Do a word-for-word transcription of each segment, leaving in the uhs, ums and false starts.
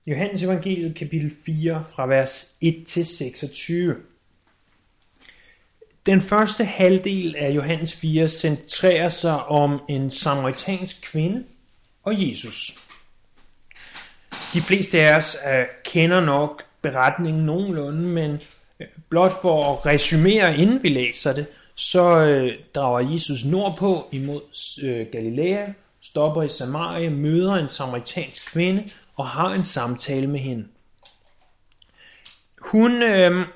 Johannes evangeliet kapitel fire fra vers et til seksogtyve. Den første halvdel af Johannes fire centrerer sig om en samaritansk kvinde og Jesus. De fleste af os kender nok beretningen nogenlunde, men blot for at resumere, inden vi læser det, så drager Jesus nordpå imod Galilea, stopper i Samaria, møder en samaritansk kvinde og har en samtale med hende. Hun, øh,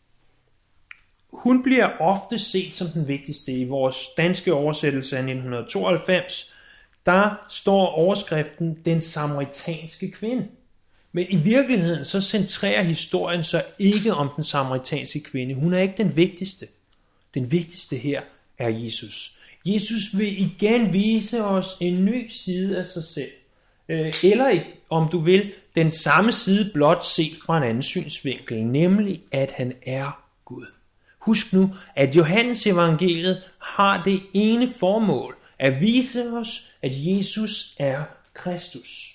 hun bliver ofte set som den vigtigste. I vores danske oversættelse af nitten tooghalvfems, der står overskriften den samaritanske kvinde. Men i virkeligheden så centrerer historien sig ikke om den samaritanske kvinde. Hun er ikke den vigtigste. Den vigtigste her er Jesus. Jesus vil igen vise os en ny side af sig selv. Eller om du vil, den samme side blot set fra en anden synsvinkel, nemlig at han er Gud. Husk nu, at Johannes evangeliet har det ene formål, at vise os, at Jesus er Kristus.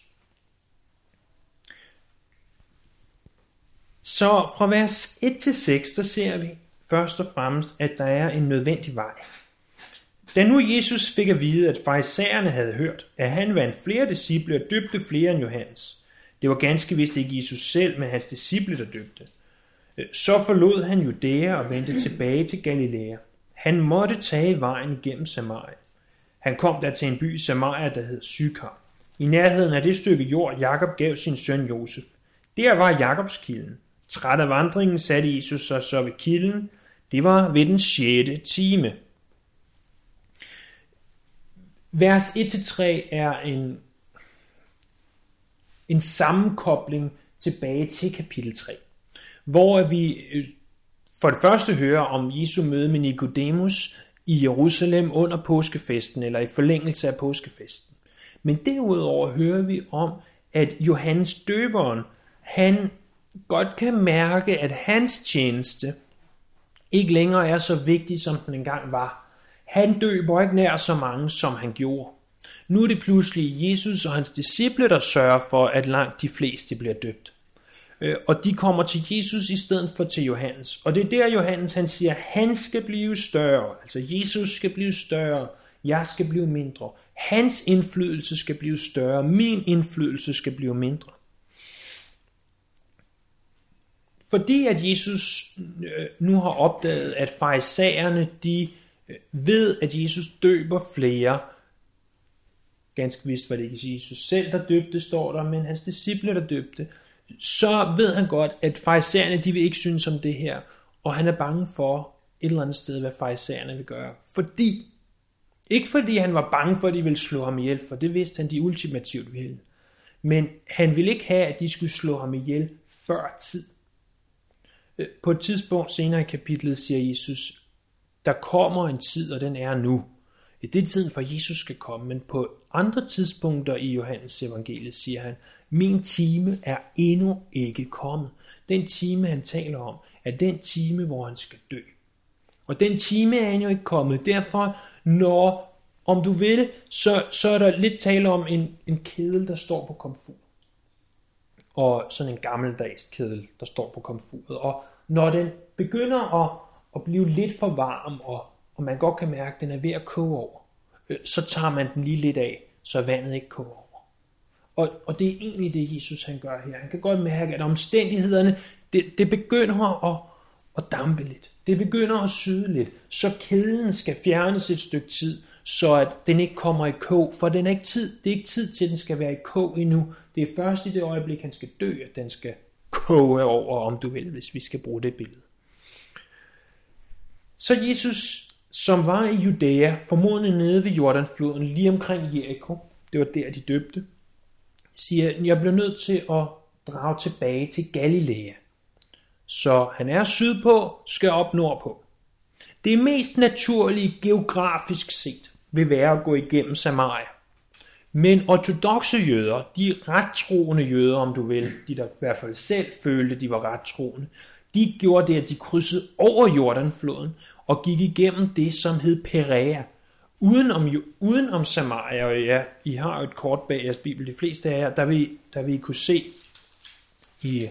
Så fra vers et til seks, der ser vi først og fremmest, at der er en nødvendig vej. Da nu Jesus fik at vide, at farisæerne havde hørt, at han vandt flere disciple og døbte flere end Johannes. Det var ganske vist ikke Jesus selv, men hans disciple, der døbte. Så forlod han Judæa og vendte tilbage til Galilea. Han måtte tage vejen igennem Samaria. Han kom der til en by i Samaria, der hed Sykar. I nærheden af det stykke jord, Jakob gav sin søn Josef. Der var Jakobskilden. Træt af vandringen satte Jesus sig så ved kilden. Det var ved den sjette time. Vers et til tre er en, en sammenkobling tilbage til kapitel tre, hvor vi for det første hører om Jesu møde med Nikodemus i Jerusalem under påskefesten, eller i forlængelse af påskefesten. Men derudover hører vi om, at Johannes døberen, han godt kan mærke, at hans tjeneste ikke længere er så vigtig, som den engang var. Han døber ikke nær så mange, som han gjorde. Nu er det pludselig Jesus og hans disciple, der sørger for, at langt de fleste bliver døbt. Og de kommer til Jesus i stedet for til Johannes. Og det er der, Johannes han siger, han skal blive større. Altså Jesus skal blive større. Jeg skal blive mindre. Hans indflydelse skal blive større. Min indflydelse skal blive mindre. Fordi at Jesus nu har opdaget, at farisæerne, de ved, at Jesus døber flere. Ganske vist var det ikke Jesus selv, der døbte, står der, men hans disciple, der døbte. Så ved han godt, at farisæerne, de vil ikke synes om det her, og han er bange for et eller andet sted, hvad farisæerne vil gøre. Fordi, ikke fordi han var bange for, at de ville slå ham ihjel, for det vidste han, de ultimativt ville. Men han ville ikke have, at de skulle slå ham ihjel før tid. På et tidspunkt senere i kapitlet siger Jesus, der kommer en tid, og den er nu. Det er tiden for, Jesus skal komme, men på andre tidspunkter i Johannes evangeliet siger han, min time er endnu ikke kommet. Den time, han taler om, er den time, hvor han skal dø. Og den time er endnu ikke kommet. Derfor, når, om du vil, så, så er der lidt tale om en, en kedel, der står på komfur. Og sådan en gammeldags kedel, der står på komfuret. Og når den begynder at og blive lidt for varm, og, og man godt kan mærke, at den er ved at koge over, øh, så tager man den lige lidt af, så vandet ikke koger over. Og, og det er egentlig det, Jesus han gør her. Han kan godt mærke, at omstændighederne, det, det begynder at, at dampe lidt. Det begynder at syde lidt, så kedlen skal fjernes et stykke tid, så at den ikke kommer i kog, for den er ikke tid, det er ikke tid til, at den skal være i kog endnu. Det er først i det øjeblik, han skal dø, at den skal koge over, om du vil, hvis vi skal bruge det billede. Så Jesus, som var i Judæa, formodentlig nede ved Jordanfloden, lige omkring Jericho, det var der, de døbte, siger, jeg bliver nødt til at drage tilbage til Galilea. Så han er sydpå, skal op nordpå. Det mest naturlige geografisk set vil være at gå igennem Samaria. Men ortodokse jøder, de rettroende jøder, om du vil, de der i hvert fald selv følte, de var rettroende, de gjorde det, at de krydsede over Jordanfloden og gik igennem det, som hed Perea, uden om, uden om Samaria. Og ja, I har jo et kort bag jeres bibel, de fleste af jer, der vil, der vil I kunne se, i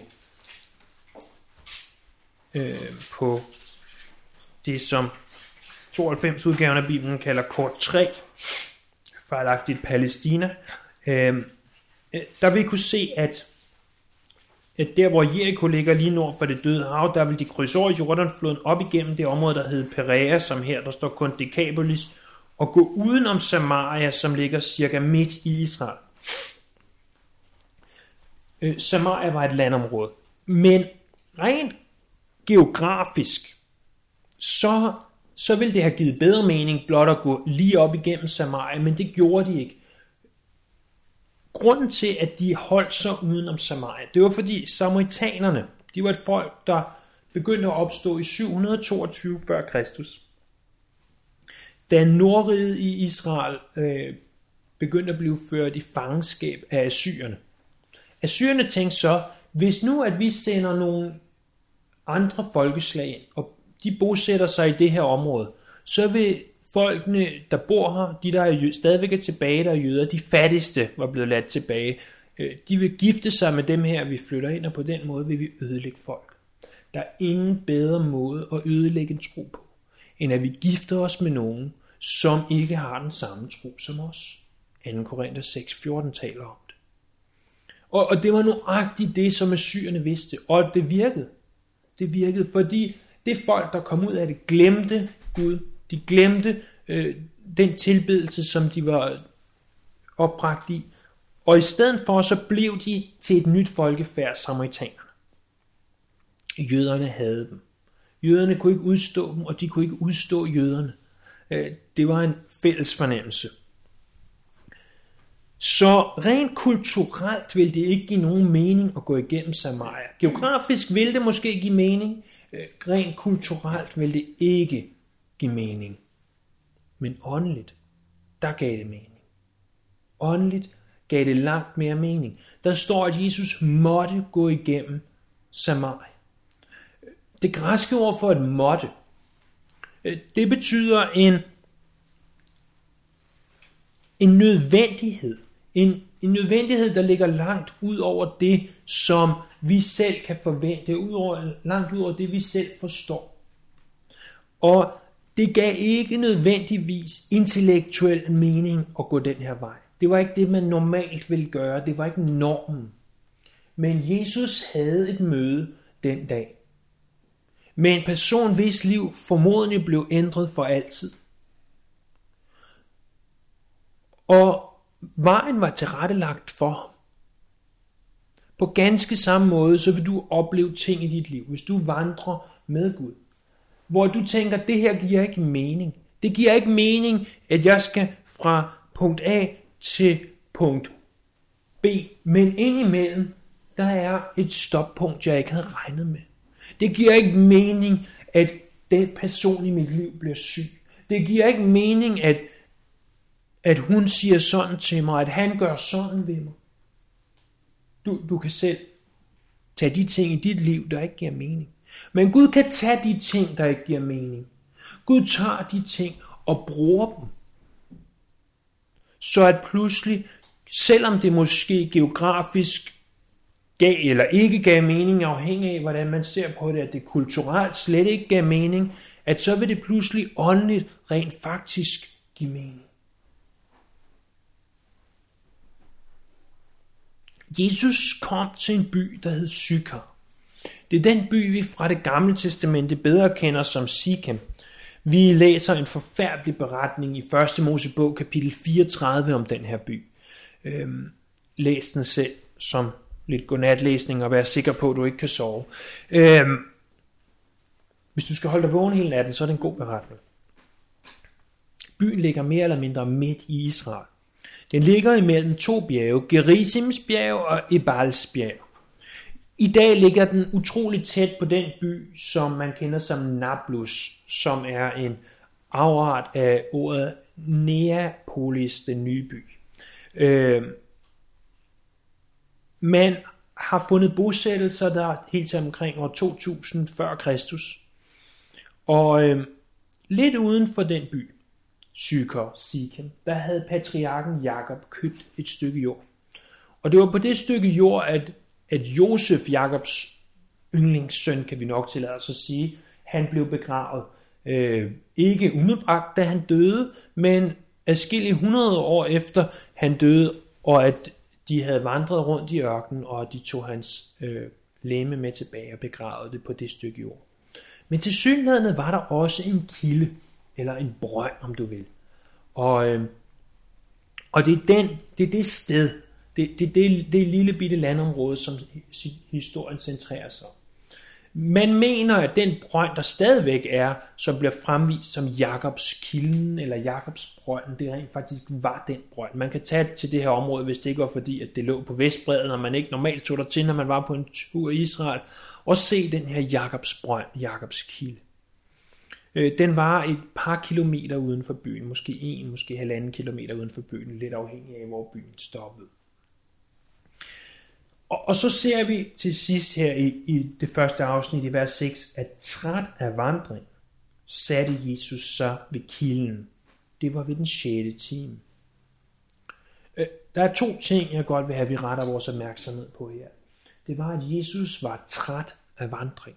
øh, på det, som tooghalvfems udgaven af Bibelen kalder kort tre, fejlagtigt Palæstina, øh, der vil I kunne se, at, at der, hvor Jericho ligger lige nord for det døde hav, der vil de krydse over Jordanfloden op igennem det område, der hedder Perea, som her, der står kun Dekapolis, og gå udenom Samaria, som ligger cirka midt i Israel. Øh, Samaria var et landområde, men rent geografisk, så, så ville det have givet bedre mening blot at gå lige op igennem Samaria, men det gjorde de ikke. Grunden til, at de holdt sig udenom Samaria, det var fordi samaritanerne, de var et folk, der begyndte at opstå i syv hundrede og toogtyve før Kristus. Da Nordriget i Israel øh, begyndte at blive ført i fangenskab af assyrerne. Assyrerne tænkte så, hvis nu at vi sender nogle andre folkeslag ind, og de bosætter sig i det her område, så vil folkene, der bor her, de der er stadigvæk er tilbage, der er jøder, de fattigste var blevet ladt tilbage, de vil gifte sig med dem her, vi flytter ind, og på den måde vil vi ødelægge folk. Der er ingen bedre måde at ødelægge en tro på, end at vi gifter os med nogen, som ikke har den samme tro som os. anden Korinther seks fjorten taler om det. Og, og det var nøjagtigt det, som assyrerne vidste, og det virkede. Det virkede, fordi det folk, der kom ud af det, glemte Gud. De glemte øh, den tilbedelse, som de var opbragt i. Og i stedet for, så blev de til et nyt folkefærd, samaritanerne. Jøderne havde dem. Jøderne kunne ikke udstå dem, og de kunne ikke udstå jøderne. Øh, det var en fælles fornemmelse. Så rent kulturelt ville det ikke give nogen mening at gå igennem Samaria. Geografisk ville det måske give mening. Rent kulturelt ville det ikke give mening. Men åndeligt, der gav det mening. Åndeligt gav det langt mere mening. Der står, at Jesus måtte gå igennem Samaria. Det græske ord for et måtte, det betyder en, en nødvendighed. En, en nødvendighed, der ligger langt ud over det, som vi selv kan forvente, ud over, langt ud over det, vi selv forstår. Og det gav ikke nødvendigvis intellektuel mening at gå den her vej. Det var ikke det, man normalt ville gøre. Det var ikke normen. Men Jesus havde et møde den dag med en person, hvis liv formodentlig blev ændret for altid. Og vejen var tilrettelagt for ham. På ganske samme måde, så vil du opleve ting i dit liv, hvis du vandrer med Gud, hvor du tænker, det her giver ikke mening. Det giver ikke mening, at jeg skal fra punkt A til punkt B, men indimellem, der er et stoppunkt, jeg ikke havde regnet med. Det giver ikke mening, at den person i mit liv bliver syg. Det giver ikke mening, at, at hun siger sådan til mig, at han gør sådan ved mig. Du, du kan selv tage de ting i dit liv, der ikke giver mening. Men Gud kan tage de ting, der ikke giver mening. Gud tager de ting og bruger dem. Så at pludselig, selvom det måske geografisk gav eller ikke gav mening, afhængig af hvordan man ser på det, at det kulturelt slet ikke gav mening, at så vil det pludselig åndeligt rent faktisk give mening. Jesus kom til en by, der hed Sykar. Det er den by, vi fra det gamle testamente bedre kender som Sikem. Vi læser en forfærdelig beretning i første Mosebog kapitel fireogtredive om den her by. Øhm, læs den selv som lidt godnatlæsning og vær sikker på, at du ikke kan sove. Øhm, hvis du skal holde dig vågen hele natten, så er det en god beretning. Byen ligger mere eller mindre midt i Israel. Den ligger imellem to bjerge, Gerisims bjerg og Ebals bjerg. I dag ligger den utroligt tæt på den by, som man kender som Nablus, som er en afart af ordet Neapolis, den nye by. Øh, man har fundet bosættelser der helt til omkring år to tusind før Kristus. Og øh, lidt uden for den by, Sykar, Sikem, der havde patriarken Jakob købt et stykke jord. Og det var på det stykke jord, at at Josef, Jakobs yndlingssøn, kan vi nok tillade os at sige, han blev begravet. Øh, ikke umiddelbart, da han døde, men adskillige hundrede år efter han døde, og at de havde vandret rundt i ørkenen, og de tog hans øh, legeme med tilbage og begravede det på det stykke jord. Men tilsyneladende var der også en kilde, eller en brønd, om du vil. Og, øh, og det, er den, det er det sted, det, det, det, det lille bitte landområde, som historien centrerer sig om. Man mener, at den brønd, der stadigvæk er, som bliver fremvist som Jakobs kilden, eller Jakobs brønden, det rent faktisk var den brønd. Man kan tage til det her område, hvis det ikke var fordi, at det lå på Vestbredden, og man ikke normalt tog der til, når man var på en tur i Israel, og se den her Jakobs brønd, Jakobs kilde. Den var et par kilometer uden for byen, måske en, måske halvanden kilometer uden for byen, lidt afhængig af, hvor byen stoppede. Og, og så ser vi til sidst her i, i det første afsnit i vers seks, at træt af vandring, satte Jesus så ved kilden. Det var ved den sjette time. Der er to ting, jeg godt vil have, vi retter vores opmærksomhed på her. Det var, at Jesus var træt af vandring.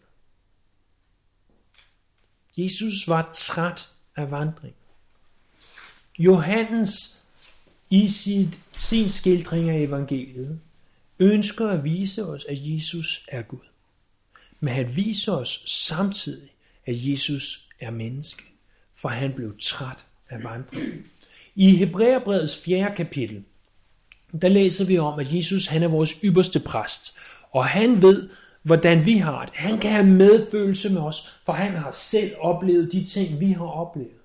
Jesus var træt af vandring. Johannes i sit, sin skildring af evangeliet ønsker at vise os, at Jesus er Gud. Men han viser os samtidig, at Jesus er menneske, for han blev træt af vandring. I Hebræerbrevets fjerde kapitel, der læser vi om, at Jesus han er vores ypperste præst, og han ved, hvordan vi har det. Han kan have medfølelse med os, for han har selv oplevet de ting, vi har oplevet.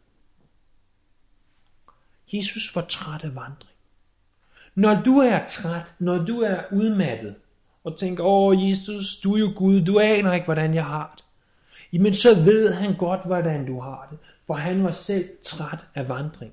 Jesus var træt af vandring. Når du er træt, når du er udmattet, og tænker, åh Jesus, du er jo Gud, du aner ikke, hvordan jeg har det. Jamen så ved han godt, hvordan du har det, for han var selv træt af vandring.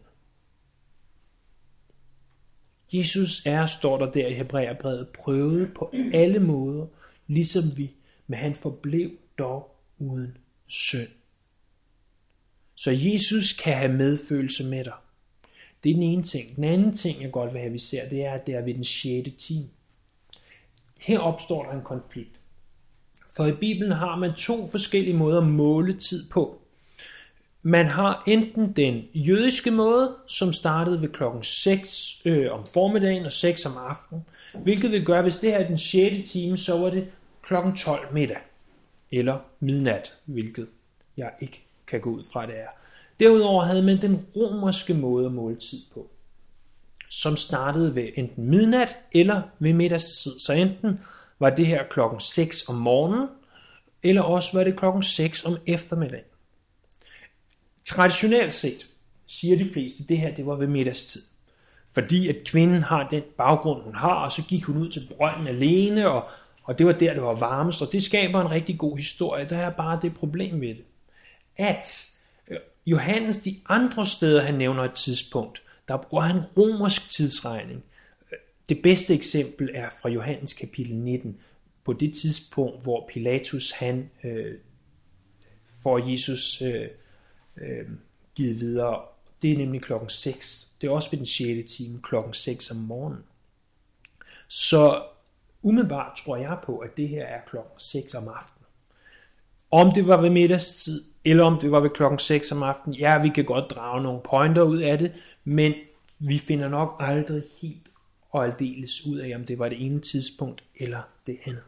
Jesus er, står der der i Hebræerbrevet, prøvet på alle måder, ligesom vi, men han forblev dog uden synd. Så Jesus kan have medfølelse med dig. Det er den ene ting. Den anden ting, jeg godt vil have, vi ser, det er, at det er ved den sjette time. Her opstår der en konflikt. For i Bibelen har man to forskellige måder at måle tid på. Man har enten den jødiske måde, som startede ved klokken seks øh, om formiddagen og seks om aftenen, hvilket vil gøre, hvis det her er den sjette time, så var det klokken tolv middag, eller midnat, hvilket jeg ikke kan gå ud fra, det er. Derudover havde man den romerske måde at måle tid på, som startede ved enten midnat eller ved middagstid. Så enten var det her klokken seks om morgenen, eller også var det klokken seks om eftermiddagen. Traditionelt set siger de fleste, at det her det var ved middagstid. Fordi at kvinden har den baggrund, hun har, og så gik hun ud til brønden alene, og, og det var der, det var varmest, og det skaber en rigtig god historie. Der er bare det problem ved det, at Johannes de andre steder, han nævner et tidspunkt, der bruger han romersk tidsregning. Det bedste eksempel er fra Johannes kapitel nitten, på det tidspunkt, hvor Pilatus han øh, får Jesus øh, øh, givet videre. Det er nemlig klokken seks. Det er også ved den sjette time, klokken seks om morgenen. Så umiddelbart tror jeg på, at det her er klokken seks om aftenen. Om det var ved middagstid, eller om det var ved klokken seks om aftenen, ja, vi kan godt drage nogle pointer ud af det, men vi finder nok aldrig helt og aldeles ud af, om det var det ene tidspunkt eller det andet.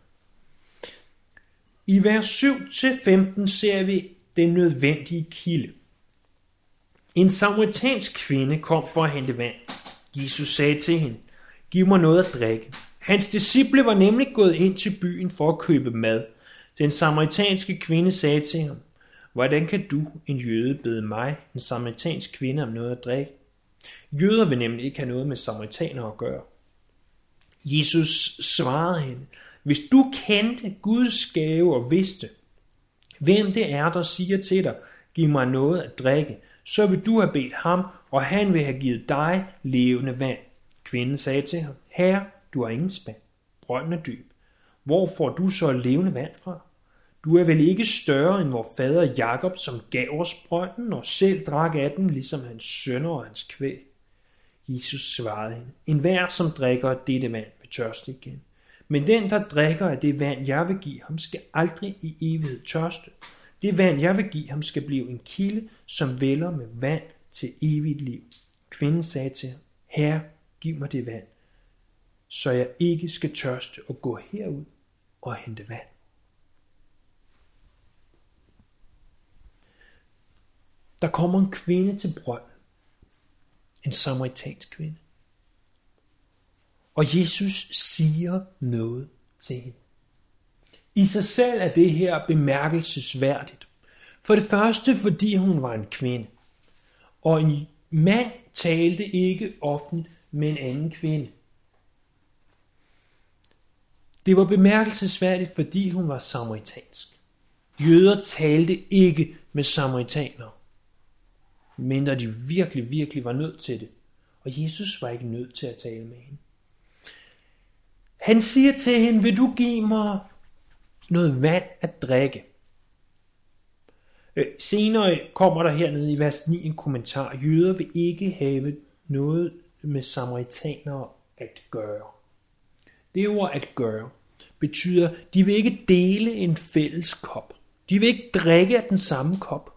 I vers syv til femten ser vi den nødvendige kilde. En samaritansk kvinde kom for at hente vand. Jesus sagde til hende, giv mig noget at drikke. Hans disciple var nemlig gået ind til byen for at købe mad. Den samaritanske kvinde sagde til ham, hvordan kan du, en jøde, bede mig, en samaritansk kvinde, om noget at drikke? Jøder vil nemlig ikke have noget med samaritaner at gøre. Jesus svarede hende, hvis du kendte Guds gave og vidste, hvem det er, der siger til dig, giv mig noget at drikke, så vil du have bedt ham, og han vil have givet dig levende vand. Kvinden sagde til ham, herre, du har ingen spand, brønden er dyb. Hvor får du så levende vand fra? Du er vel ikke større end vor fader Jakob, som gav os brønden og selv drak af den, ligesom hans sønner og hans kvæg. Jesus svarede hende, enhver som drikker dette vand vil tørste igen. Men den, der drikker af det vand, jeg vil give ham, skal aldrig i evighed tørste. Det vand, jeg vil give ham, skal blive en kilde, som vælder med vand til evigt liv. Kvinden sagde til ham, Herre, giv mig det vand, så jeg ikke skal tørste og gå herud og hente vand. Der kommer en kvinde til brønden. En samaritansk kvinde. Og Jesus siger noget til hende. I sig selv er det her bemærkelsesværdigt. For det første, fordi hun var en kvinde. Og en mand talte ikke offentligt med en anden kvinde. Det var bemærkelsesværdigt, fordi hun var samaritansk. Jøder talte ikke med samaritanere, mindre de virkelig, virkelig var nødt til det. Og Jesus var ikke nødt til at tale med hende. Han siger til hende, vil du give mig noget vand at drikke? Senere kommer der hernede i vers ni en kommentar. Jøder vil ikke have noget med samaritanere at gøre. Det ord at gøre betyder, de vil ikke dele en fælles kop. De vil ikke drikke af den samme kop.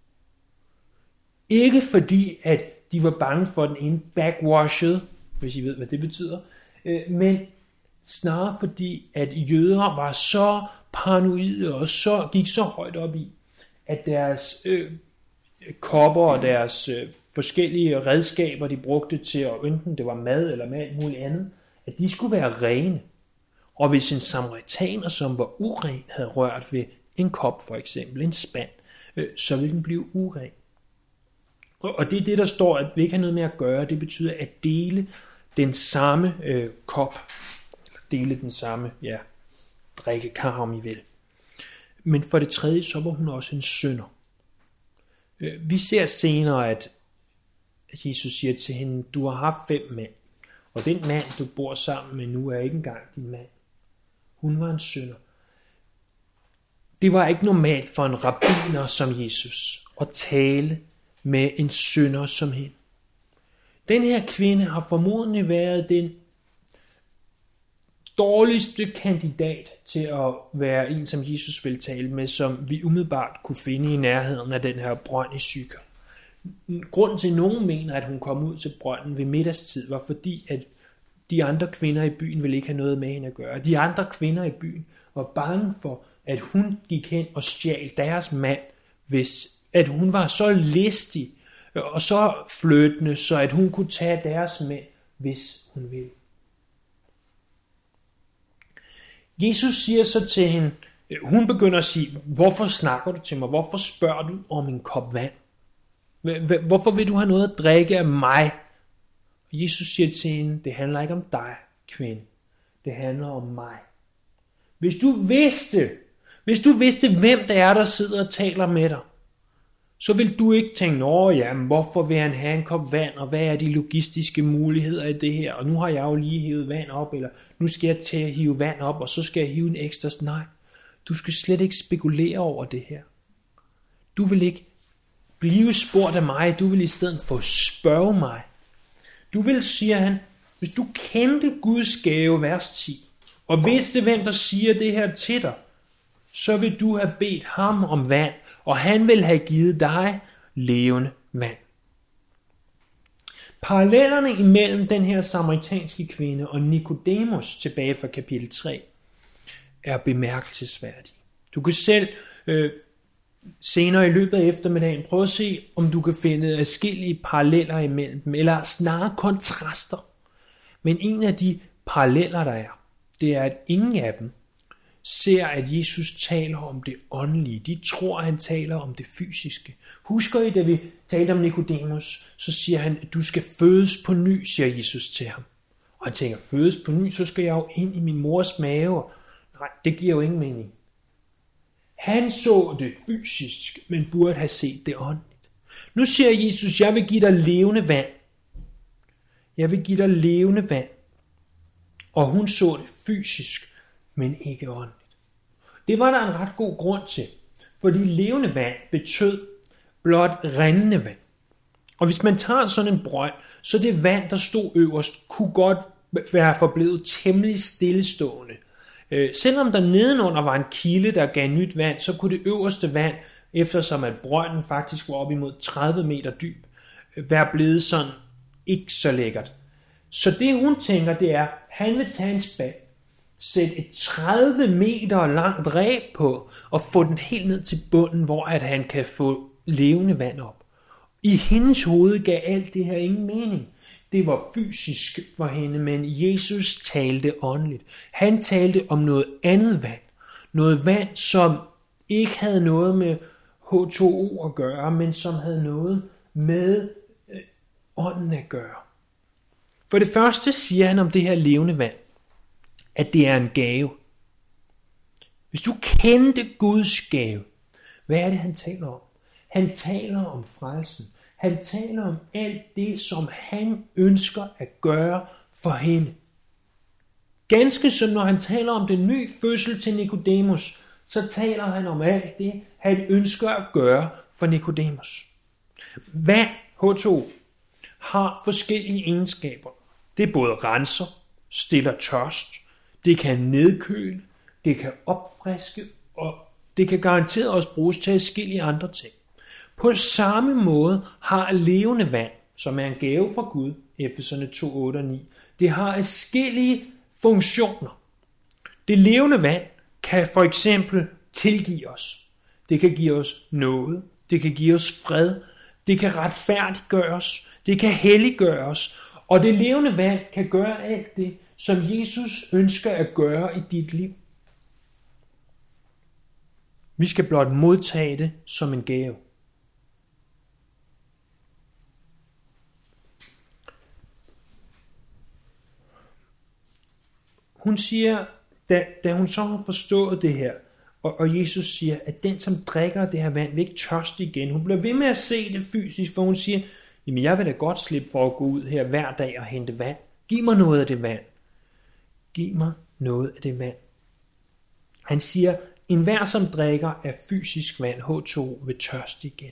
Ikke fordi, at de var bange for den ene backwashed, hvis I ved, hvad det betyder, men snarere fordi, at jøder var så paranoide og så, gik så højt op i, at deres øh, kopper og deres øh, forskellige redskaber, de brugte til, at enten det var mad eller med alt muligt andet, at de skulle være rene. Og hvis en samaritaner, som var uren, havde rørt ved en kop for eksempel, en spand, øh, så ville den blive uren. Og, og det er det, der står, at vi ikke har noget med at gøre. Det betyder at dele den samme øh, kop, eller dele den samme ja, drikkekar, om I vil. Men for det tredje, så var hun også en synder. Vi ser senere, at Jesus siger til hende, du har haft fem mænd, og den mand, du bor sammen med nu, er ikke engang din mand. Hun var en synder. Det var ikke normalt for en rabbiner som Jesus at tale med en synder som hende. Den her kvinde har formodentlig været den dårligste kandidat til at være en, som Jesus vil tale med, som vi umiddelbart kunne finde i nærheden af den her brønd i Syker. Grunden til, at nogen mener, at hun kom ud til brønden ved middagstid, var fordi, at de andre kvinder i byen ville ikke have noget med hende at gøre. De andre kvinder i byen var bange for, at hun gik hen og stjal deres mand, hvis at hun var så listig og så fløtende, så at hun kunne tage deres mænd, hvis hun ville. Jesus siger så til hende, hun begynder at sige, hvorfor snakker du til mig? Hvorfor spørger du om en kop vand? Hvorfor vil du have noget at drikke af mig? Og Jesus siger til hende, det handler ikke om dig, kvinde. Det handler om mig. Hvis du vidste, hvis du vidste, hvem det er, der sidder og taler med dig, så vil du ikke tænke, nå ja, hvorfor vil han have en kop vand, og hvad er de logistiske muligheder i det her, og nu har jeg jo lige hivet vand op, eller nu skal jeg til at hive vand op, og så skal jeg hive en ekstra. Nej, du skal slet ikke spekulere over det her. Du vil ikke blive spurgt af mig, du vil i stedet for spørge mig. Du vil, siger han, hvis du kendte Guds gave, vers ti, og vidste, hvem der siger det her til dig, så vil du have bedt ham om vand, og han vil have givet dig levende vand. Parallellerne imellem den her samaritanske kvinde og Nikodemus tilbage fra kapitel tre er bemærkelsesværdige. Du kan selv øh, senere i løbet af eftermiddagen prøve at se, om du kan finde adskillige paralleller imellem dem, eller snarere kontraster. Men en af de paralleller, der er, det er, at ingen af dem ser, at Jesus taler om det åndelige. De tror, at han taler om det fysiske. Husker I, da vi talte om Nikodemus, så siger han, at du skal fødes på ny, siger Jesus til ham. Og han tænker, fødes på ny, så skal jeg jo ind i min mors mave. Nej, det giver jo ingen mening. Han så det fysisk, men burde have set det åndeligt. Nu siger Jesus, jeg vil give dig levende vand. Jeg vil give dig levende vand. Og hun så det fysisk, men ikke åndeligt. Det var der en ret god grund til, fordi levende vand betød blot rindende vand. Og hvis man tager sådan en brønd, så det vand, der stod øverst, kunne godt være forblevet temmelig stillestående Øh, selvom der nedenunder var en kilde, der gav nyt vand, så kunne det øverste vand, eftersom at brønden faktisk var op imod tredive meter dyb, øh, være blevet sådan ikke så lækkert. Så det hun tænker, det er, han vil tage en spand, sætte et tredive meter langt reb på, og få den helt ned til bunden, hvor at han kan få levende vand op. I hendes hoved gav alt det her ingen mening. Det var fysisk for hende, men Jesus talte åndeligt. Han talte om noget andet vand. Noget vand, som ikke havde noget med H to O at gøre, men som havde noget med øh, ånden at gøre. For det første siger han om det her levende vand, at det er en gave. Hvis du kendte Guds gave, hvad er det, han taler om? Han taler om frelsen. Han taler om alt det, som han ønsker at gøre for hende. Ganske som når han taler om den nye fødsel til Nikodemus, så taler han om alt det, han ønsker at gøre for Nikodemus. Vand, H to O, har forskellige egenskaber. Det både renser, stiller tørst, det kan nedkøle, det kan opfriske, og det kan garanteret også bruges til forskellige andre ting. På samme måde har levende vand, som er en gave fra Gud, Efeserne to, otte og ni, det har forskellige funktioner. Det levende vand kan for eksempel tilgive os. Det kan give os noget, det kan give os fred, det kan retfærdiggøre os, det kan helliggøre os, og det levende vand kan gøre alt det, som Jesus ønsker at gøre i dit liv. Vi skal blot modtage det som en gave. Hun siger, da, da hun så har forstået det her, og, og Jesus siger, at den, som drikker det her vand, vil ikke tørste igen. Hun bliver ved med at se det fysisk, for hun siger, jamen jeg vil da godt slippe for at gå ud her hver dag og hente vand. Giv mig noget af det vand. Giv mig noget af det vand. Han siger, enhver som drikker af fysisk vand, H to O, vil tørste igen.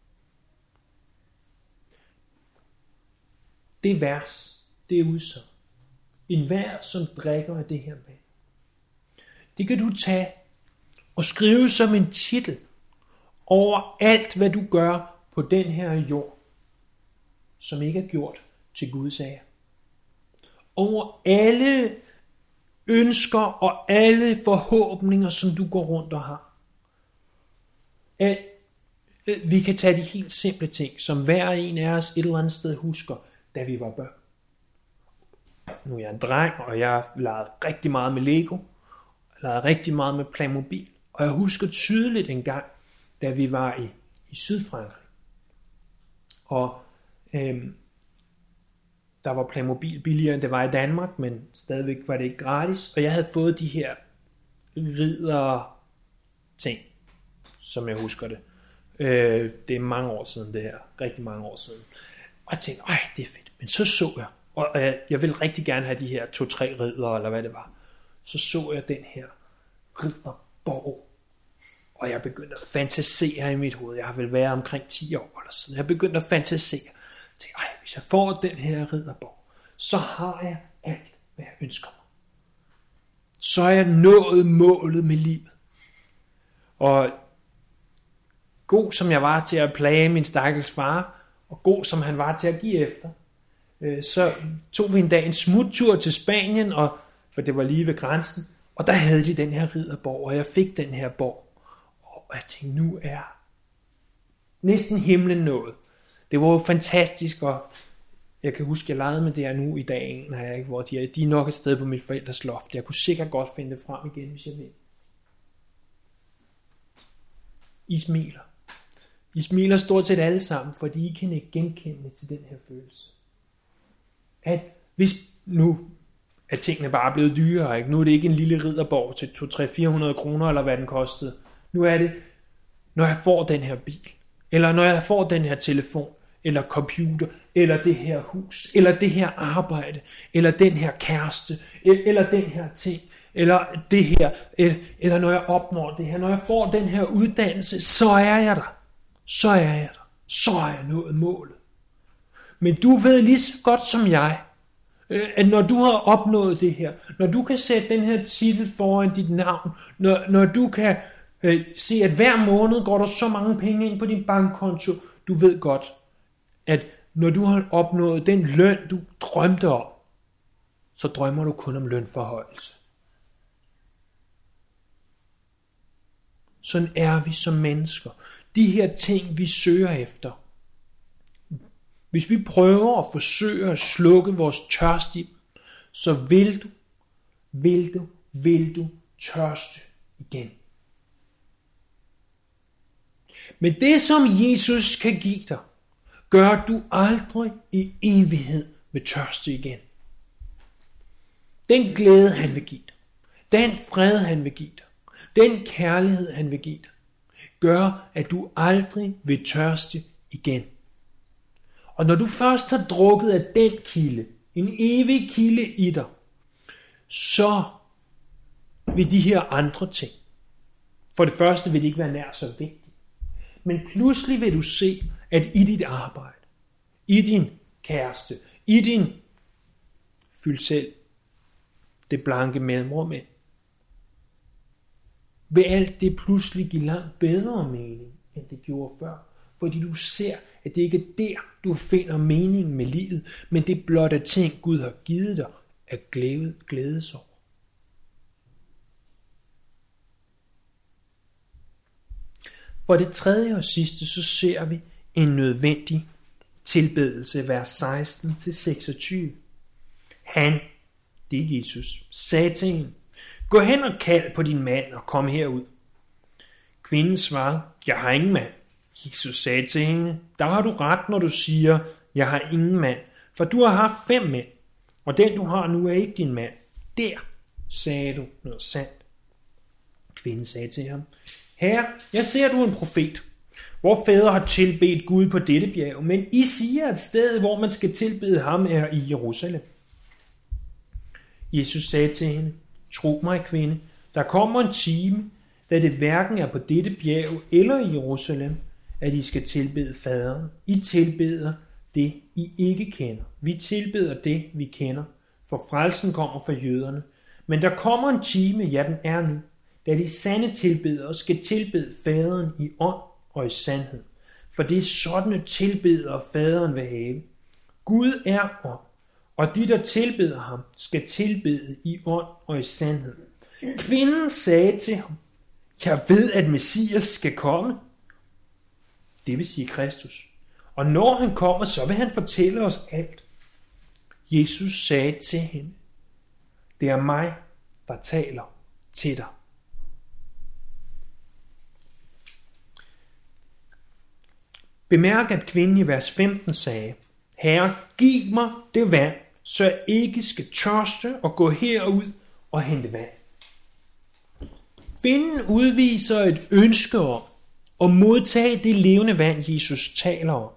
Det vers, det er udsagt. Enhver som drikker af det her vand. Det kan du tage og skrive som en titel over alt, hvad du gør på den her jord, som ikke er gjort til Guds ære. Over alle ønsker og alle forhåbninger, som du går rundt og har. At vi kan tage de helt simple ting, som hver en af os et eller andet sted husker, da vi var børn. Nu er jeg en dreng, og jeg legede rigtig meget med Lego. Jeg legede rigtig meget med Playmobil. Og jeg husker tydeligt en gang, da vi var i, i Sydfrankrig. Og øhm, der var Playmobil billigere, end det var i Danmark, men stadigvæk var det ikke gratis. Og jeg havde fået de her ridder ting, som jeg husker det. Øh, det er mange år siden det her. Rigtig mange år siden. Og jeg tænkte, ej, det er fedt. Men så så jeg, og jeg, jeg ville rigtig gerne have de her to-tre ridder, eller hvad det var. Så så jeg den her ridderborg. Og jeg begyndte at fantasere i mit hoved. Jeg har vel været omkring ti år eller sådan. Jeg begyndte at fantasere. Jeg tænkte, ej, hvis jeg får den her ridderborg, så har jeg alt, hvad jeg ønsker mig. Så er jeg nået målet med livet. Og god som jeg var til at plage min stakkels far, og god som han var til at give efter, så tog vi en dag en smuttur til Spanien, og, for det var lige ved grænsen, og der havde de den her ridderborg, og jeg fik den her borg. Og jeg tænkte, nu er næsten himlen nået. Det var jo fantastisk, og jeg kan huske, jeg legede med det her nu i dag, når jeg ikke, hvor de er, de er nok et sted på mit forældres loft. Jeg kunne sikkert godt finde det frem igen, hvis jeg vil. I smiler. I smiler stort set alle sammen, fordi I kan ikke genkende til den her følelse. At hvis nu er tingene bare blevet dyrere, ikke? Nu er det ikke en lille ridderborg til to, tre, fire hundrede kroner, eller hvad den kostede. Nu er det, når jeg får den her bil, eller når jeg får den her telefon, eller computer, eller det her hus, eller det her arbejde, eller den her kæreste, eller den her ting, eller det her, eller når jeg opnår det her, når jeg får den her uddannelse, så er jeg der. Så er jeg der. Så er jeg nået målet. Men du ved lige så godt som jeg, At når du har opnået det her, når du kan sætte den her titel foran dit navn, når, når du kan øh, se, at hver måned går der så mange penge ind på din bankkonto, du ved godt, at når du har opnået den løn, du drømte om, så drømmer du kun om lønforhøjelse. Sådan er vi som mennesker. De her ting, vi søger efter. Hvis vi prøver at forsøge at slukke vores tørst i dem, så vil du, vil du, vil du tørste igen. Men det, som Jesus kan give dig, gør du aldrig i evighed vil tørste igen. Den glæde, han vil give dig, den fred, han vil give dig, den kærlighed, han vil give dig, gør, at du aldrig vil tørste igen. Og når du først har drukket af den kilde, en evig kilde i dig, så vil de her andre ting, for det første vil det ikke være nær så vigtigt, men pludselig vil du se, at i dit arbejde, i din kæreste, i din fyld selv det blanke mellemrum ind, vil alt det pludselig give langt bedre mening, end det gjorde før. Fordi du ser, at det ikke er der, du finder meningen med livet, men det er blot af ting, Gud har givet dig at glæde, glædes over. For det tredje og sidste, så ser vi en nødvendig tilbedelse, vers seksten til seksogtyve. Han, det er Jesus, sagde til hende, gå hen og kald på din mand og kom herud. Kvinden svarede, jeg har ingen mand. Jesus sagde til hende, der har du ret, når du siger, jeg har ingen mand, for du har haft fem mænd, og den du har nu er ikke din mand. Der sagde du noget sandt. Kvinden sagde til ham, herre, jeg ser, at du er en profet. Vor fædre har tilbedt Gud på dette bjerg, men I siger, at stedet, hvor man skal tilbede ham, er i Jerusalem. Jesus sagde til hende, tro mig, kvinde, der kommer en time, da det hverken er på dette bjerg eller i Jerusalem, at I skal tilbede faderen. I tilbeder det, I ikke kender. Vi tilbeder det, vi kender, for frelsen kommer fra jøderne. Men der kommer en time, ja den er nu, da de sande tilbedere skal tilbede faderen i ånd og i sandhed. For det er sådanne tilbedere faderen vil have. Gud er ånd, og de, der tilbeder ham, skal tilbede i ånd og i sandhed. Kvinden sagde til ham, jeg ved, at Messias skal komme. Det vil sige Kristus. Og når han kommer, så vil han fortælle os alt. Jesus sagde til hende, det er mig, der taler til dig. Bemærk, at kvinden i vers femten sagde, Herre, giv mig det vand, så jeg ikke skal tørste og gå herud og hente vand. Kvinden udviser et ønske om at modtage det levende vand, Jesus taler om.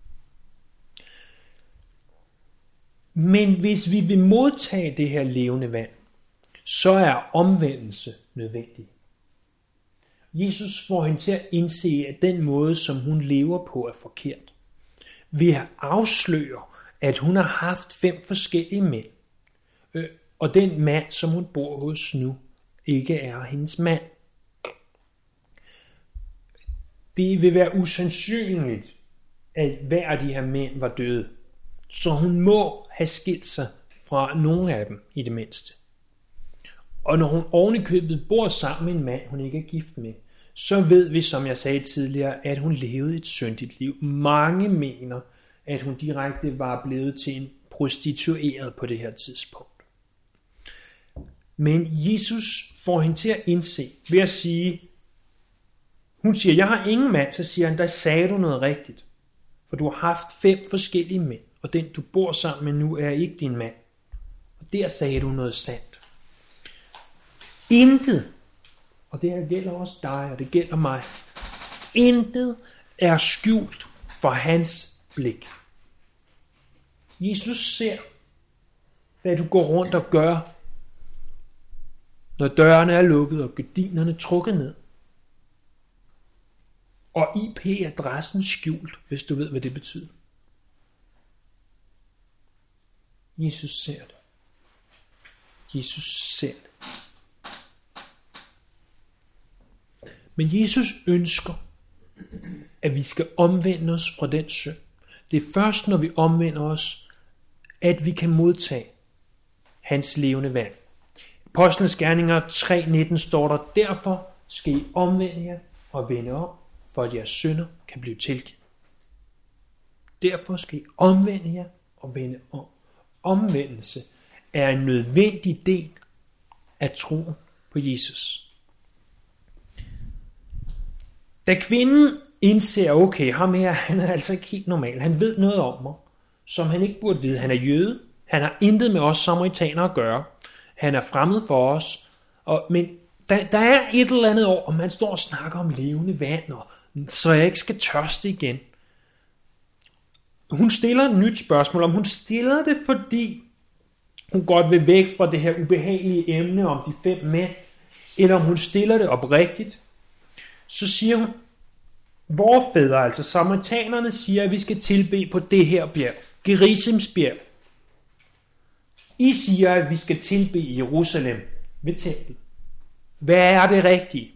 Men hvis vi vil modtage det her levende vand, så er omvendelse nødvendig. Jesus får hende til at indse, at den måde, som hun lever på, er forkert. Vi afslører, at hun har haft fem forskellige mænd, og den mand, som hun bor hos nu, ikke er hendes mand. Det vil være usandsynligt, at hver af de her mænd var døde, så hun må have skilt sig fra nogle af dem i det mindste. Og når hun oven i købet bor sammen med en mand, hun ikke er gift med, så ved vi, som jeg sagde tidligere, at hun levede et syndigt liv. Mange mener, at hun direkte var blevet til en prostitueret på det her tidspunkt. Men Jesus får hende til at indse ved at sige, hun siger, jeg har ingen mand, så siger han, der sagde du noget rigtigt. For du har haft fem forskellige mænd, og den du bor sammen med nu er ikke din mand. Og der sagde du noget sandt. Intet, og det her gælder også dig, og det gælder mig, intet er skjult for hans blik. Jesus ser, hvad du går rundt og gør, når dørene er lukket og gardinerne trukket ned. Og I P-adressen skjult, hvis du ved, hvad det betyder. Jesus ser det. Jesus ser det. Men Jesus ønsker, at vi skal omvende os fra den synd. Det er først, når vi omvender os, at vi kan modtage hans levende vand. Apostlenes Gerninger tre nitten står der, derfor skal I omvende jer og vende om, for at jeres synder kan blive tilgivet. Derfor skal I omvende jer og vende om. Omvendelse er en nødvendig del af troen på Jesus. Da kvinden indser, okay, ham her, han er altså ikke helt normal. Han ved noget om mig, som han ikke burde vide. Han er jøde. Han har intet med os samaritanere at gøre. Han er fremmed for os. Og, men der, der er et eller andet år, og man står og snakker om levende vand, og, så jeg ikke skal tørste igen. Hun stiller et nyt spørgsmål, om hun stiller det, fordi hun godt vil væk fra det her ubehagelige emne om de fem mænd, eller om hun stiller det oprigtigt. Så siger hun, vores fædre, altså samaritanerne, siger, at vi skal tilbede på det her bjerg, Gerizims bjerg. I siger, at vi skal tilbede i Jerusalem ved templet. Hvad er det rigtige?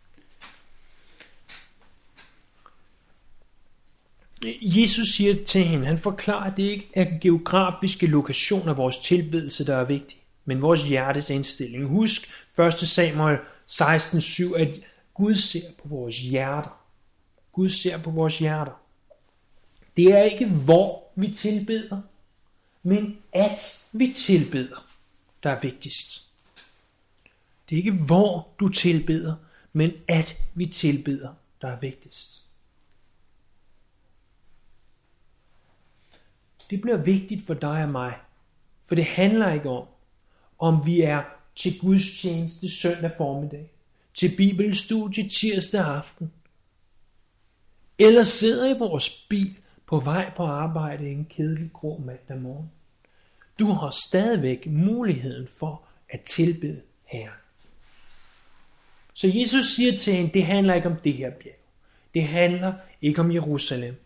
Jesus siger til hende, han forklarer, at det ikke er geografiske lokationer af vores tilbedelse, der er vigtig, men vores hjertes indstilling. Husk første Samuel seksten syv, at Gud ser på vores hjerter. Gud ser på vores hjerter. Det er ikke, hvor vi tilbeder, men at vi tilbeder, der er vigtigst. Det er ikke, hvor du tilbeder, men at vi tilbeder, der er vigtigst. Det bliver vigtigt for dig og mig, for det handler ikke om, om vi er til gudstjeneste søndag formiddag, til bibelstudie tirsdag aften, eller sidder i vores bil på vej på arbejde en kedelig grå mandag morgen. Du har stadigvæk muligheden for at tilbede Herren. Så Jesus siger til hende, det handler ikke om det her bjerg. Det handler ikke om Jerusalem.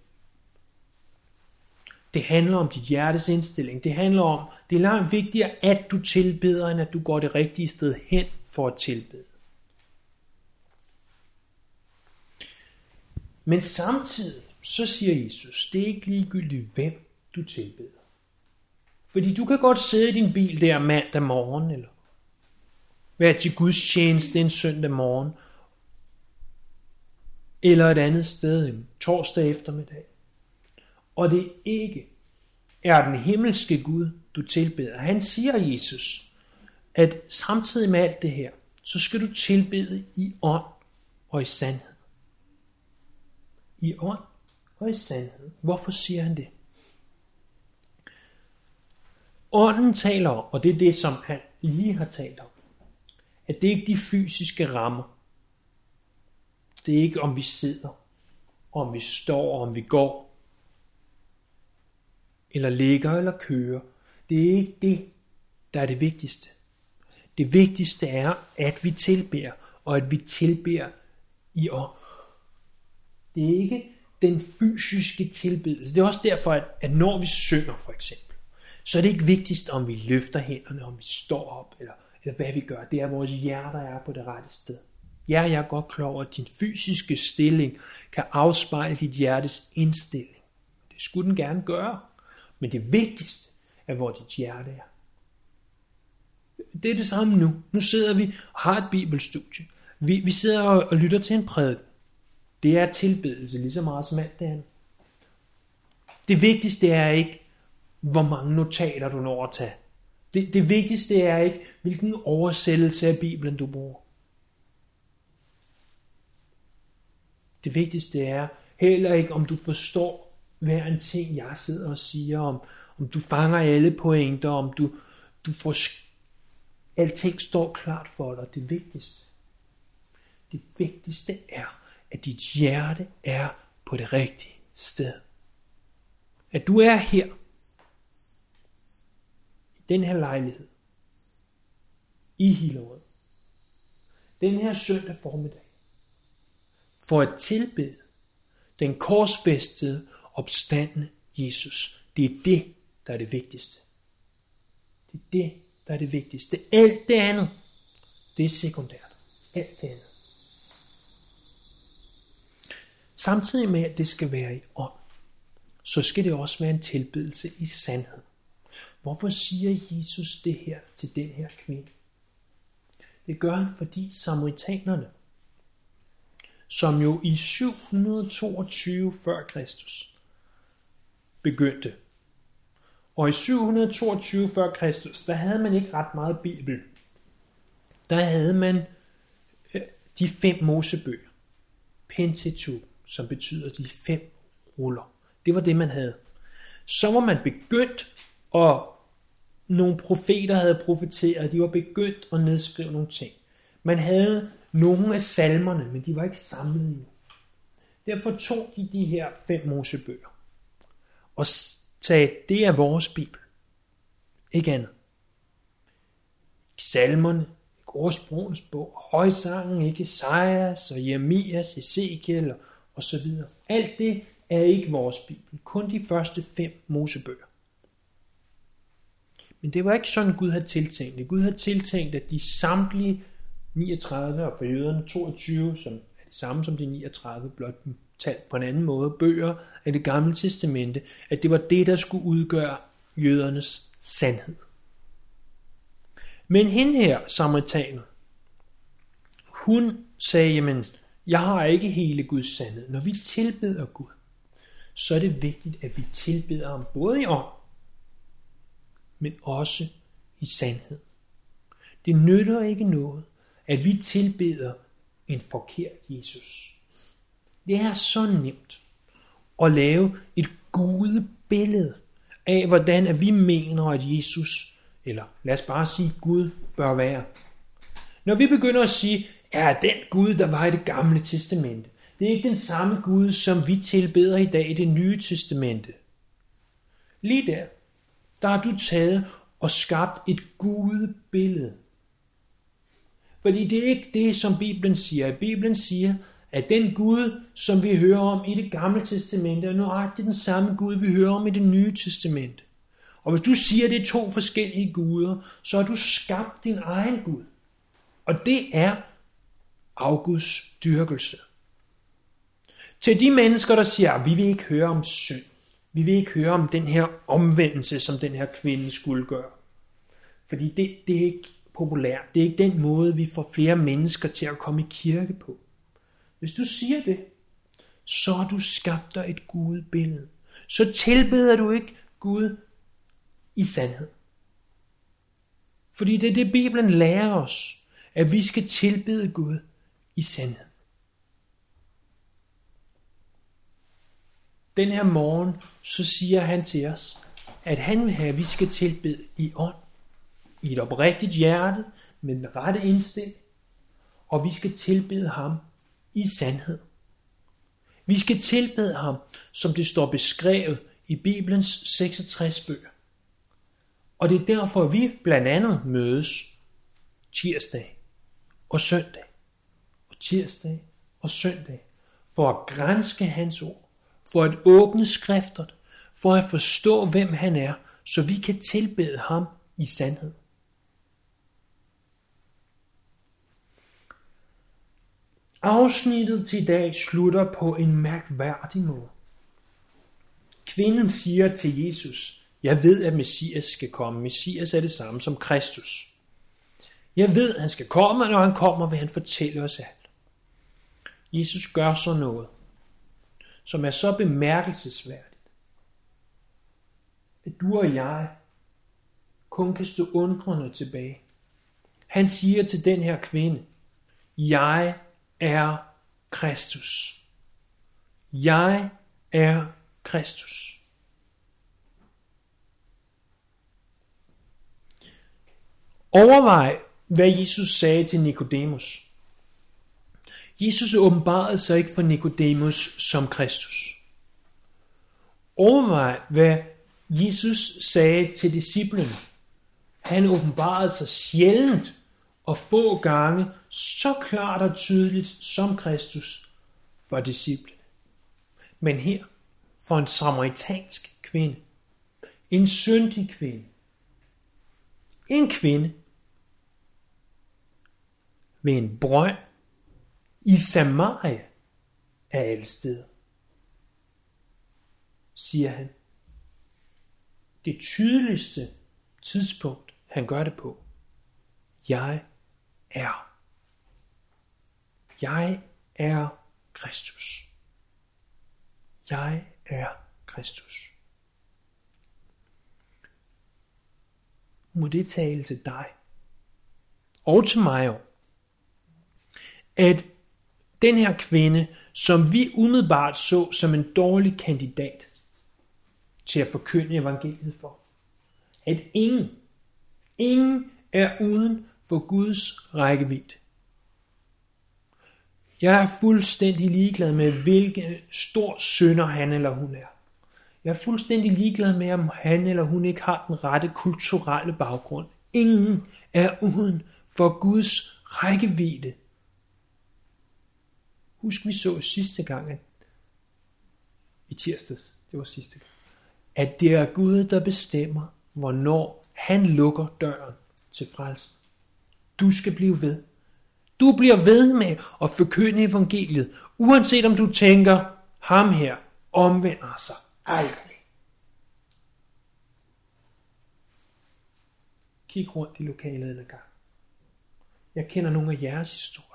Det handler om dit hjertes indstilling. Det handler om, det er langt vigtigere, at du tilbeder, end at du går det rigtige sted hen for at tilbede. Men samtidig, så siger Jesus, det er ikke ligegyldigt, hvem du tilbeder. Fordi du kan godt sidde i din bil der mandag morgen, eller være til gudstjeneste en søndag morgen, eller et andet sted en torsdag eftermiddag. Og det ikke er den himmelske Gud, du tilbeder. Han siger, Jesus, at samtidig med alt det her, så skal du tilbede i ånd og i sandhed. I ånd og i sandhed. Hvorfor siger han det? Ånden taler om, og det er det, som han lige har talt om, at det er ikke de fysiske rammer. Det er ikke, om vi sidder, om vi står, om vi går, eller ligger eller kører. Det er ikke det, der er det vigtigste. Det vigtigste er, at vi tilbeder, og at vi tilbeder i ånd. Det er ikke den fysiske tilbedelse. Det er også derfor, at, at når vi synger for eksempel, så er det ikke vigtigst, om vi løfter hænderne, om vi står op, eller, eller hvad vi gør. Det er, at vores hjerter er på det rette sted. Ja, jeg er godt klar over, at din fysiske stilling kan afspejle dit hjertes indstilling. Det skulle den gerne gøre. Men det vigtigste er, hvor dit hjerte er. Det er det samme nu. Nu sidder vi og har et bibelstudie. Vi, vi sidder og, og lytter til en prædiken. Det er tilbedelse lige så meget som alt det andet. Det vigtigste er ikke, hvor mange notater du når at tage. Det, det vigtigste er ikke, hvilken oversættelse af Bibelen du bruger. Det vigtigste er heller ikke, om du forstår hver en ting, jeg sidder og siger, om, om du fanger alle pointer, om du, du får alting står klart for dig. Det vigtigste. Det vigtigste er, at dit hjerte er på det rigtige sted. At du er her, i den her lejlighed, i Hillerød, den her søndag formiddag, for at tilbede den korsfæstede, opstandne Jesus. Det er det, der er det vigtigste. Det er det, der er det vigtigste. Alt det andet, det er sekundært. Alt det andet. Samtidig med, at det skal være i ånd, så skal det også være en tilbedelse i sandhed. Hvorfor siger Jesus det her til den her kvinde? Det gør han, fordi samaritanerne, som jo i syv hundrede toogtyve før Kristus begyndte, og i syv hundrede toogtyve før Kristus, der havde man ikke ret meget Bibel. Der havde man øh, de fem Mosebøger, Pentateuch, som betyder de fem ruller. Det var det, man havde. Så var man begyndt, og nogle profeter havde profeteret, de var begyndt at nedskrive nogle ting. Man havde nogle af salmerne, men de var ikke samlet endnu. Derfor tog de de her fem Mosebøger og sagde, det er vores Bibel. Ikke andet. Salmerne, Ordsprogenes bog, Højsangen, ikke Esajas og Jeremias, Ezekiel og, og så videre. Alt det er ikke vores Bibel. Kun de første fem Mosebøger. Men det var ikke sådan, Gud havde tiltænkt det. Gud havde tiltænkt, at de samtlige niogtredive, og for jøderne toogtyve, som er det samme som de niogtredive, blot talt på en anden måde, bøger af det gamle testamente, at det var det, der skulle udgøre jødernes sandhed. Men hende her, samaritaner, hun sagde, jamen, jeg har ikke hele Guds sandhed. Når vi tilbeder Gud, så er det vigtigt, at vi tilbeder ham både i ånd, men også i sandhed. Det nytter ikke noget, at vi tilbeder en forkert Jesus. Det er så nemt at lave et gudebillede af, hvordan at vi mener, at Jesus, eller lad os bare sige, Gud bør være. Når vi begynder at sige, er den Gud, der var i det gamle testamente, det er ikke den samme Gud, som vi tilbeder i dag i det nye testamente. Lige der, der har du taget og skabt et gudebillede. Fordi det er ikke det, som Bibelen siger. Bibelen siger, at den Gud, som vi hører om i det gamle testamente, er nøjagtigt den samme Gud, vi hører om i det nye testamente. Og hvis du siger, at det er to forskellige guder, så har du skabt din egen Gud. Og det er afguds dyrkelse. Til de mennesker, der siger, at vi vil ikke høre om synd. Vi vil ikke høre om den her omvendelse, som den her kvinde skulle gøre. Fordi det, det er ikke populært. Det er ikke den måde, vi får flere mennesker til at komme i kirke på. Hvis du siger det, så har du skabt dig et gudebillede. Så tilbeder du ikke Gud i sandhed. Fordi det er det, Bibelen lærer os, at vi skal tilbede Gud i sandhed. Den her morgen, så siger han til os, at han vil have, at vi skal tilbede i ånd, i et oprigtigt hjerte, med den rette indstilling, og vi skal tilbede ham i sandhed. Vi skal tilbede ham, som det står beskrevet i Bibelens seksogtres bøger. Og det er derfor, vi blandt andet mødes tirsdag og søndag, og tirsdag og søndag, for at granske hans ord, for at åbne skrifterne, for at forstå, hvem han er, så vi kan tilbede ham i sandhed. Afsnittet til i dag slutter på en mærkværdig måde. Kvinden siger til Jesus, jeg ved, at Messias skal komme. Messias er det samme som Kristus. Jeg ved, at han skal komme, og når han kommer, vil han fortælle os alt. Jesus gør så noget, som er så bemærkelsesværdigt, at du og jeg kun kan stå undrende tilbage. Han siger til den her kvinde, jeg er Kristus. Jeg er Kristus. Overvej, hvad Jesus sagde til Nikodemus. Jesus åbenbarede sig ikke for Nikodemus som Kristus. Overvej, hvad Jesus sagde til disciplene. Han åbenbarede sig sjældent og få gange så klart og tydeligt som Kristus for disciplene. Men her for en samaritansk kvinde, en syndig kvinde, En kvinde ved en brønd i Samaria af alle steder, siger han. Det tydeligste tidspunkt, han gør det på. Jeg er. Jeg er Kristus. Jeg er Kristus. Må det tale til dig og til mig om, at den her kvinde, som vi umiddelbart så som en dårlig kandidat til at forkynde evangeliet for, at ingen, ingen er uden for Guds rækkevidde. Jeg er fuldstændig ligeglad med, hvilken stor synder han eller hun er. Jeg er fuldstændig ligeglad med, om han eller hun ikke har den rette kulturelle baggrund. Ingen er uden for Guds rækkevidde. Husk, vi så sidste gang, i tirsdags, det var sidste gang, at det er Gud, der bestemmer, hvornår han lukker døren til frelsen. Du skal blive ved. Du bliver ved med at forkynde evangeliet, uanset om du tænker, ham her omvender sig aldrig. Kig rundt i lokalet en gang. Jeg kender nogle af jeres historier.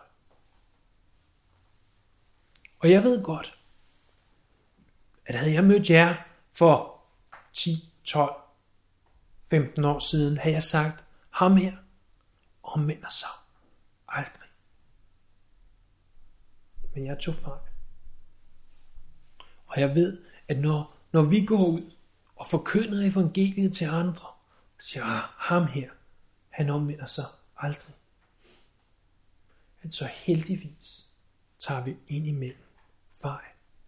Og jeg ved godt, at havde jeg mødt jer for ti, tolv, femten år siden, havde jeg sagt, ham her omvender sig aldrig. Men jeg tog fejl. Og jeg ved, at når, når vi går ud og forkynder evangeliet til andre, så siger jeg, ham her, han omvender sig aldrig. Men så heldigvis tager vi ind imellem fejl.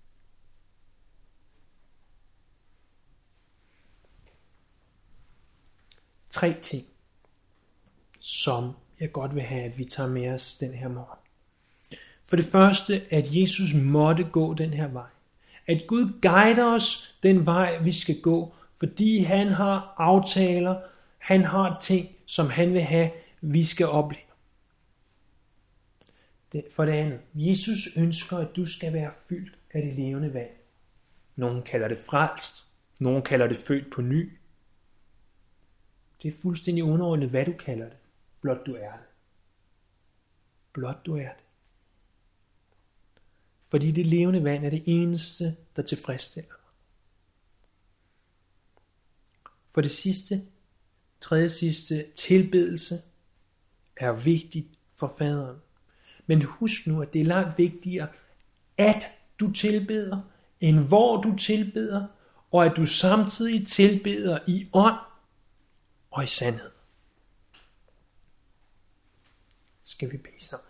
Tre ting, som jeg godt vil have, at vi tager med os den her morgen. For det første, at Jesus måtte gå den her vej. At Gud guider os den vej, vi skal gå, fordi han har aftaler, han har ting, som han vil have, vi skal opleve. For det andet, Jesus ønsker, at du skal være fyldt af det levende vand. Nogle kalder det frelst, nogle kalder det født på ny. Det er fuldstændig underordnet, hvad du kalder det. Blot du er det. Blot du er det. Fordi det levende vand er det eneste, der tilfredsstiller dig. For det sidste, tredje sidste, tilbedelse er vigtigt for faderen. Men husk nu, at det er langt vigtigere, at du tilbeder, end hvor du tilbeder, og at du samtidig tilbeder i ånd og i sandhed. Skal vi bede sammen?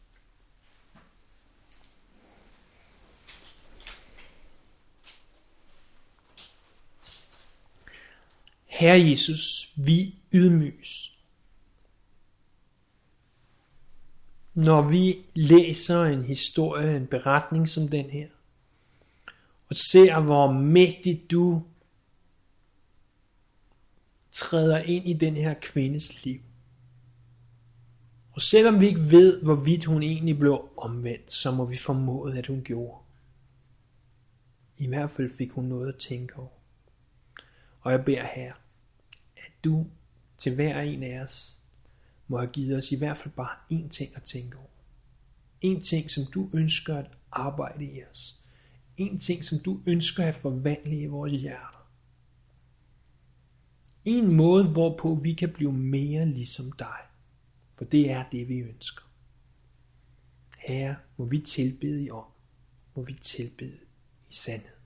Herre Jesus, vi ydmyges. Når vi læser en historie, en beretning som den her, og ser, hvor mægtigt du træder ind i den her kvindes liv. Og selvom vi ikke ved, hvorvidt hun egentlig blev omvendt, så må vi formode, at hun gjorde. I hvert fald fik hun noget at tænke over. Og jeg beder her, at du til hver en af os må have givet os i hvert fald bare én ting at tænke over. En ting, som du ønsker at arbejde i os. En ting, som du ønsker at forvandle i vores hjerter. En måde, hvorpå vi kan blive mere ligesom dig. For det er det, vi ønsker. Herre, må vi tilbede i ånd. Må vi tilbede i sandhed.